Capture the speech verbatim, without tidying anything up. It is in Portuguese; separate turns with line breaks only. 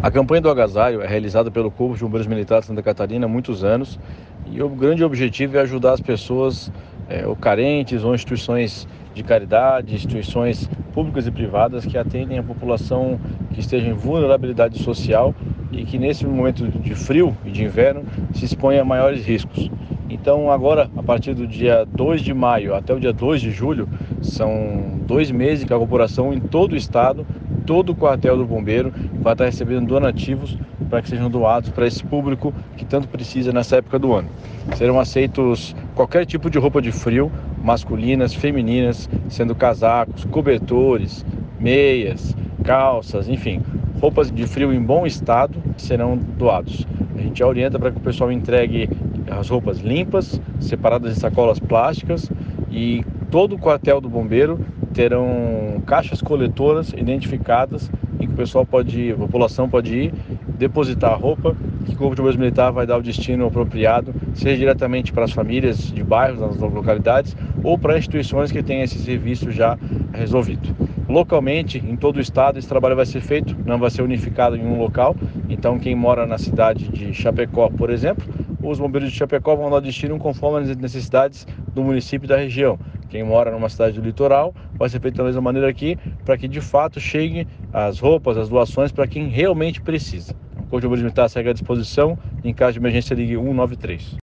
A campanha do agasalho é realizada pelo Corpo de Bombeiros Militar de Santa Catarina há muitos anos e o grande objetivo é ajudar as pessoas é, ou carentes ou instituições de caridade, instituições públicas e privadas que atendem a população que esteja em vulnerabilidade social e que nesse momento de frio e de inverno se expõe a maiores riscos. Então agora, a partir do dia dois de maio até o dia dois de julho, são dois meses que a corporação em todo o estado, todo o quartel do bombeiro vai estar recebendo donativos para que sejam doados para esse público que tanto precisa nessa época do ano. Serão aceitos qualquer tipo de roupa de frio, masculinas, femininas, sendo casacos, cobertores, meias, calças, enfim, roupas de frio em bom estado serão doados. A gente já orienta para que o pessoal entregue as roupas limpas, separadas em sacolas plásticas, e todo o quartel do bombeiro terão caixas coletoras identificadas em que o pessoal pode ir, a população pode ir depositar a roupa, que o Corpo de Bombeiros Militar vai dar o destino apropriado, seja diretamente para as famílias de bairros, nas localidades, ou para instituições que tenham esse serviço já resolvido. Localmente, em todo o estado, esse trabalho vai ser feito, não vai ser unificado em um local. Então, quem mora na cidade de Chapecó, por exemplo, os bombeiros de Chapecó vão dar destino conforme as necessidades do município e da região. Quem mora numa cidade do litoral vai ser feito da mesma maneira aqui, para que de fato cheguem as roupas, as doações para quem realmente precisa. O Corpo de Bombeiros Militar segue à disposição. Em caso de emergência, ligue um nove três.